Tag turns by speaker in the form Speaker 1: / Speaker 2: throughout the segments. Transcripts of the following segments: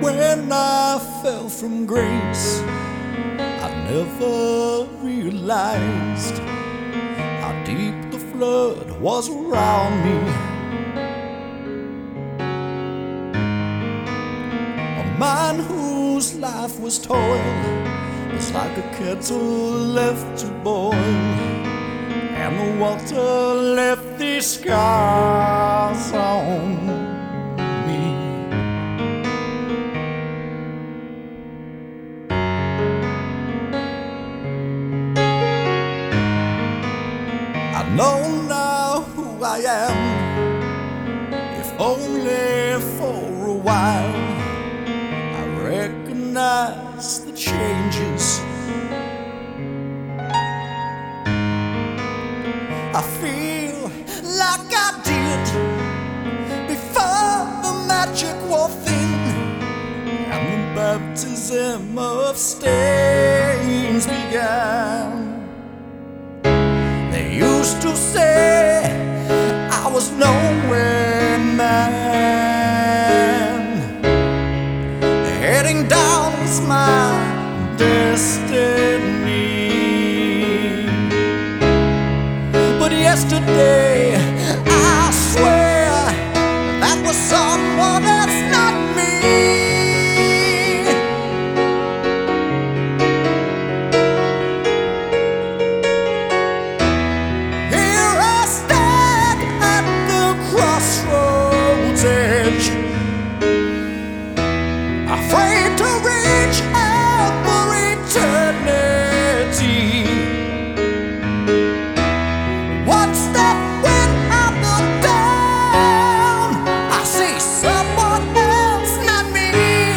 Speaker 1: When I fell from grace, I never realized how deep the flood was around me. A man whose life was toil was like a kettle left to boil, and the water left these scars on me. I know now who I am, if only for a while. I recognize the changes. I feel like I did before the magic wore thin and the baptism of stains began. They used to say I was nowhere man, heading down was my destiny. But yesterday, I swear, that was someone else, not me. Here I stand at the crossroads edge, afraid to reach out for eternity. One step when I'm not down, I see someone else, not me.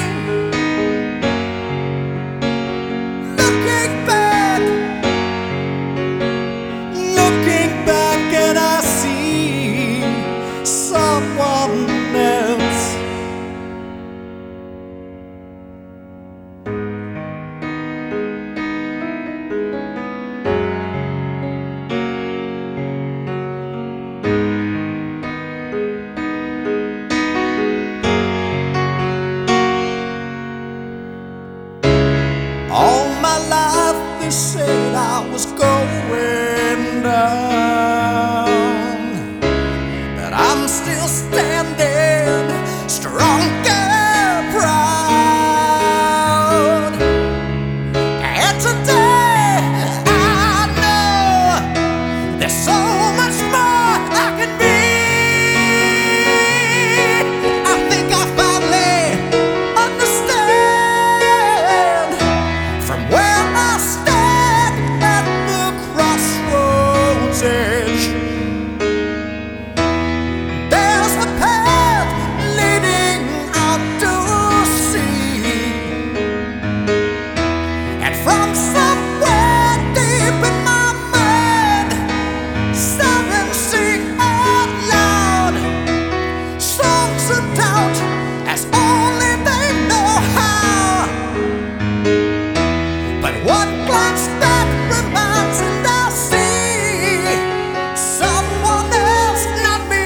Speaker 1: Looking back and I see someone else. All my life they said I was going down, but I'm still standing stronger, proud. And today I know there's so much more I can be. I think I finally understand from where I stand at the crossroads edge. There's a path leading out to sea, and from somewhere deep in my mind, someone sing out loud songs of doubt as only they know how. But one glance back reminds and I see someone else, not me.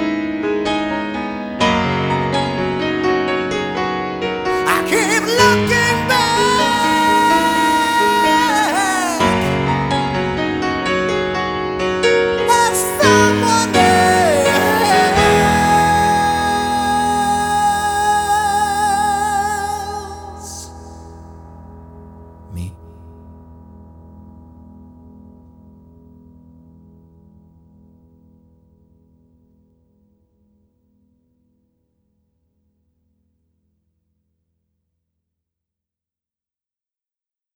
Speaker 1: I keep looking